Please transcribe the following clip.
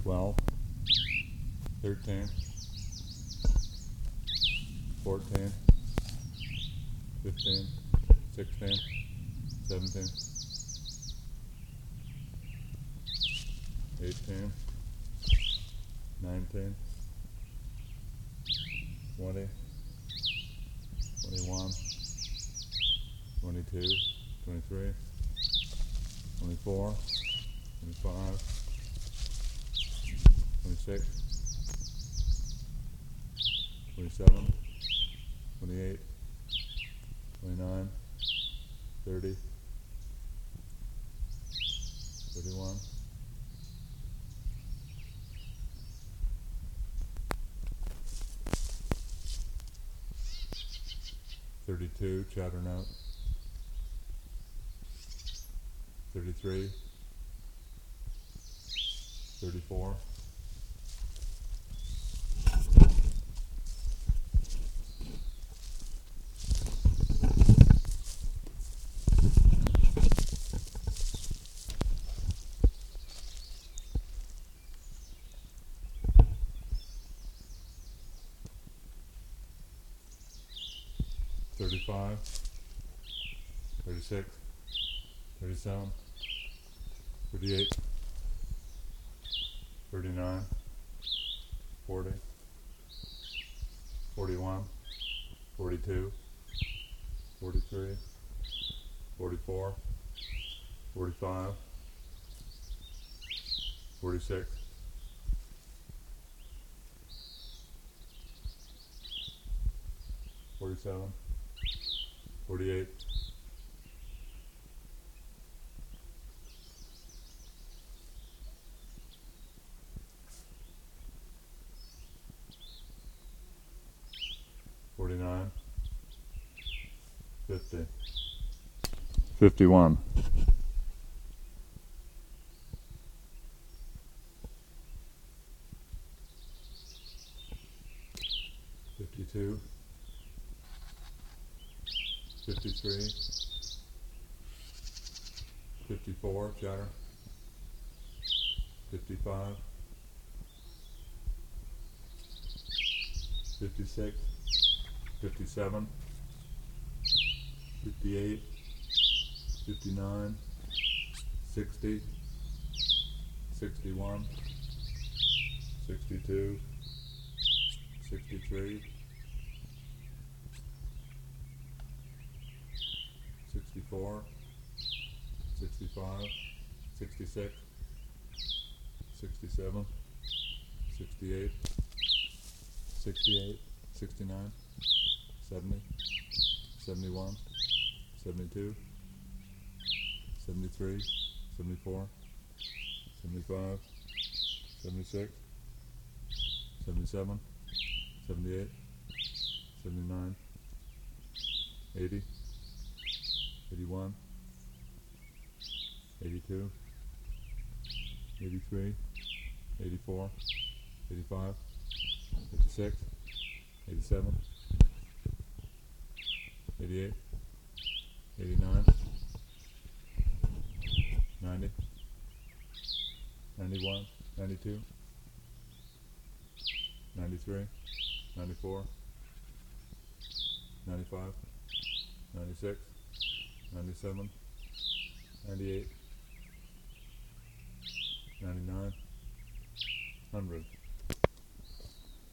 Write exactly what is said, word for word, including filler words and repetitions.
twelve, thirteen, fourteen, fifteen, sixteen, seventeen, eighteen, nineteen, twenty, twenty-one, twenty-two, twenty-three, twenty-four, twenty-five, twenty-six, twenty-seven, twenty-eight, twenty-nine, thirty, thirty-one, thirty-two, chatter note, thirty-three, thirty-four, thirty-five, thirty-six, thirty-seven, thirty-eight, thirty-nine, forty, forty-one, forty-two, forty-three, forty-four, forty-five, forty-six, forty-seven, forty-eight, forty-nine, fifty, fifty-one, fifty-two, fifty-three, fifty-four, chatter, fifty-five, fifty-six, fifty-seven, fifty-eight, fifty-nine, sixty, sixty-one, sixty-two, sixty-three, sixty-four, sixty-five, sixty-six, sixty-seven, sixty-eight, sixty-eight, sixty-nine, seventy, seventy-one, seventy-two, seventy-three, seventy-four, seventy-five, seventy-six, seventy-seven, seventy-eight, seventy-nine, eighty, eighty-one, eighty-two, eighty-three, eighty-four, eighty-five, eighty-six, eighty-seven, eighty-eight, eighty-nine, ninety, ninety-one, ninety-two, ninety-three, ninety-four, ninety-five, ninety-six, ninety-seven, ninety-eight, ninety-nine, one hundred.